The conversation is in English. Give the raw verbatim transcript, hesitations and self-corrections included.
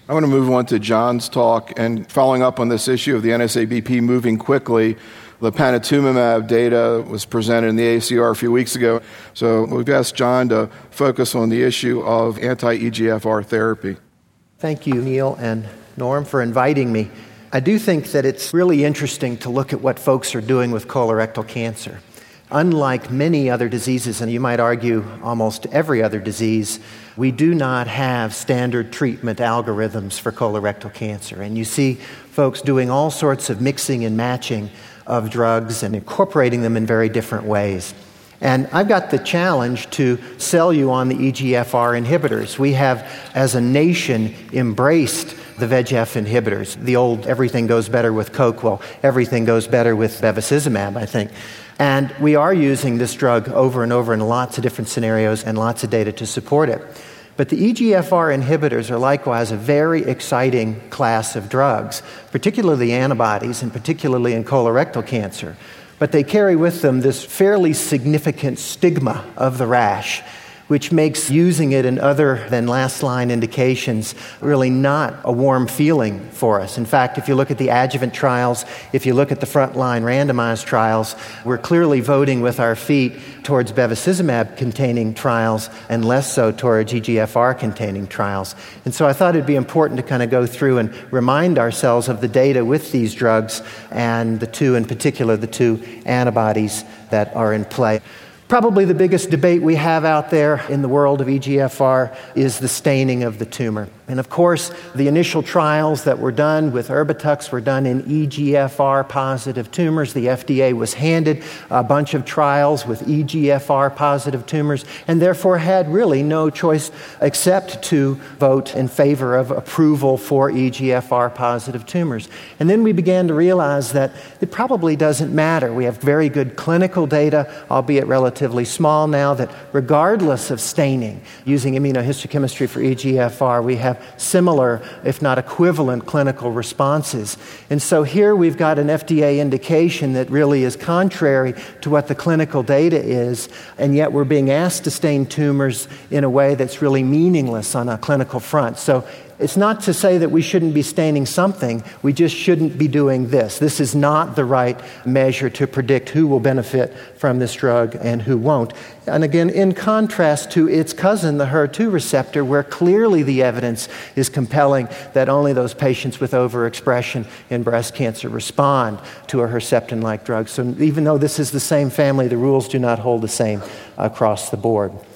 I want to move on to John's talk, and following up on this issue of the N S A B P moving quickly, the panitumumab data was presented in the A A C R a few weeks ago. So we've asked John to focus on the issue of anti-E G F R therapy. Thank you, Neil and Norm, for inviting me. I do think that it's really interesting to look at what folks are doing with colorectal cancer. Unlike many other diseases, and you might argue almost every other disease, we do not have standard treatment algorithms for colorectal cancer. And you see folks doing all sorts of mixing and matching of drugs and incorporating them in very different ways. And I've got the challenge to sell you on the E G F R inhibitors. We have, as a nation, embraced the V E G F inhibitors. The old everything goes better with Coke, well, everything goes better with bevacizumab, I think. And we are using this drug over and over in lots of different scenarios and lots of data to support it. But the E G F R inhibitors are likewise a very exciting class of drugs, particularly antibodies and particularly in colorectal cancer. But they carry with them this fairly significant stigma of the rash, which makes using it in other than last-line indications really not a warm feeling for us. In fact, if you look at the adjuvant trials, if you look at the frontline randomized trials, we're clearly voting with our feet towards bevacizumab-containing trials and less so towards E G F R-containing trials. And so I thought it'd be important to kind of go through and remind ourselves of the data with these drugs and the two, in particular, the two antibodies that are in play. Probably the biggest debate we have out there in the world of E G F R is the staining of the tumor. And of course, the initial trials that were done with Erbitux were done in E G F R-positive tumors. The F D A was handed a bunch of trials with E G F R-positive tumors and therefore had really no choice except to vote in favor of approval for E G F R-positive tumors. And then we began to realize that it probably doesn't matter. We have very good clinical data, albeit relatively small now, that regardless of staining, using immunohistochemistry for E G F R, we have similar, if not equivalent, clinical responses. And so here we've got an F D A indication that really is contrary to what the clinical data is, and yet we're being asked to stain tumors in a way that's really meaningless on a clinical front. So it's not to say that we shouldn't be staining something, we just shouldn't be doing this. This is not the right measure to predict who will benefit from this drug and who won't. And again, in contrast to its cousin, the H E R two receptor, where clearly the evidence is compelling that only those patients with overexpression in breast cancer respond to a Herceptin-like drug. So even though this is the same family, the rules do not hold the same across the board.